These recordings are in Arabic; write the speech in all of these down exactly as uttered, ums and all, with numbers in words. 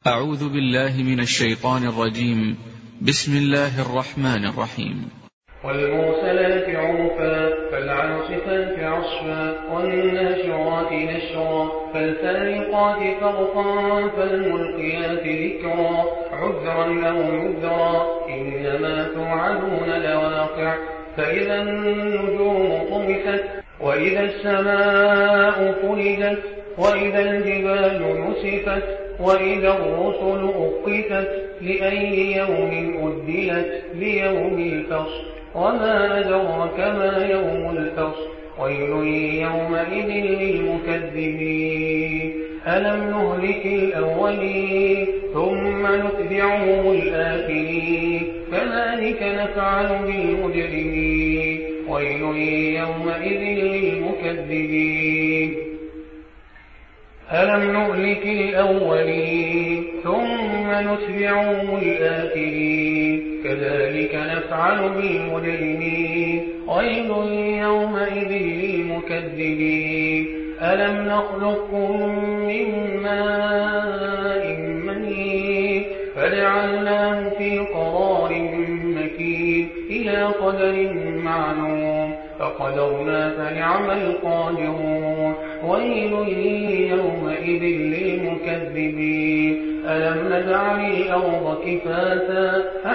أعوذ بالله من الشيطان الرجيم. بسم الله الرحمن الرحيم. والمرسلات عرفا فالعاصفات عصفا والناشرات نشرا فالفارقات فرقا فالملقيات ذكرا عذرا أو نذرا إنما توعدون لواقع فإذا النجوم طمست وإذا السماء فرجت وإذا الجبال نسفت وإذا الرسل أقتت لأي يوم أدلت ليوم الفصل وما أدراك ما يوم الفصل ويل يومئذ للمكذبين ألم نهلك الأولين ثم نتبعهم الآخرين كذلك نفعل بالمجرمين ويل يومئذ للمكذبين ألم نهلك الأولين ثم نتبعهم الآخرين كذلك نفعل بالمجرمين ويل يومئذ للمكذبين ألم نخلقكم من ماء مهين فجعلناه في قرار مكين إلى قدر معلوم فقدرنا فنعم القادرون ويل يومئذ للمكذبين ألم نجعل الأرض كفاتا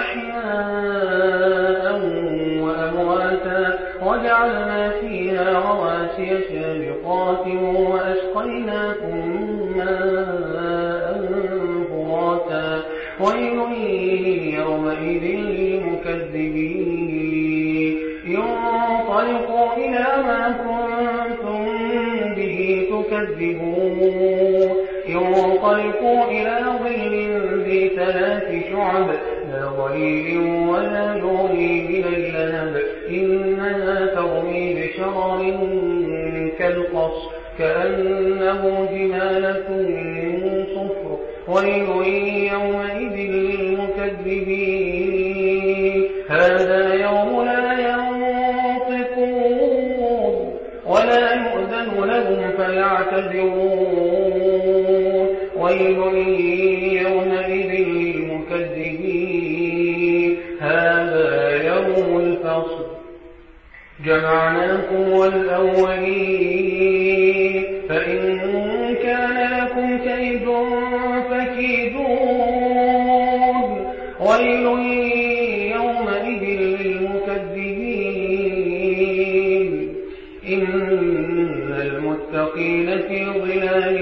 أحياء وأمواتا وجعلنا فيها رواسي شامخات وأسقيناكم ماء فراتا ويل يومئذ للمكذبين ينطلقوا إلى ما كنتم به تكذبون ينطلقوا إلى ظل ذي ثلاث شعب لا ظليل ولا يغني من اللهب إنها ترمي بشرر كالقصر كأنه جمالة صفر ويل يومئذ للمكذبين هذا يوم لا ينطقون ولا يؤذن لهم فيعتذرون ويل يومئذ للمكذبين هذا يوم الفصل جمعناكم والأولين فإن كان لكم كيد فكيدون ويل يومئذ للمكذبين إن المتقين في ظلال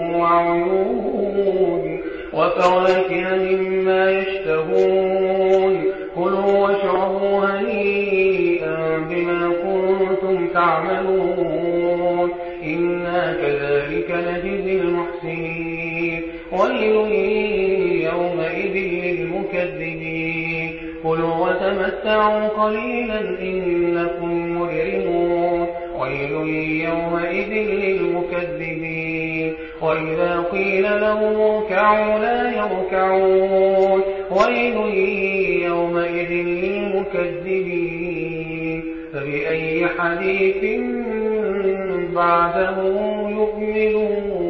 وعيون وفواكه مما يشتهون كلوا واشربوا هنيئا بما كنتم تعملون إنا كذلك نجزي المحسنين ويل يومئذ للمكذبين كلوا وتمتعوا قليلا إنكم مجرمون ويل يومئذ للمكذبين وإذا قيل لهم اركعوا لا يركعون ويل يومئذ للمكذبين فبأي حديث بعده يؤمنون